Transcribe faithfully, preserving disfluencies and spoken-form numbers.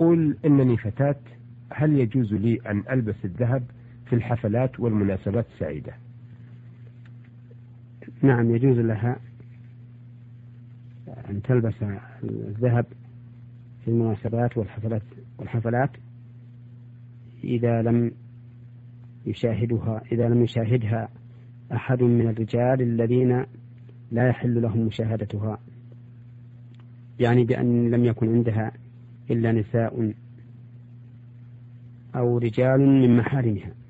تقول إنني فتاة، هل يجوز لي أن ألبس الذهب في الحفلات والمناسبات السعيدة؟ نعم، يجوز لها أن تلبس الذهب في المناسبات والحفلات والحفلات إذا لم يشاهدها إذا لم يشاهدها أحد من الرجال الذين لا يحل لهم مشاهدتها، يعني بأن لم يكن عندها إلا نساء أو رجال من محارمها.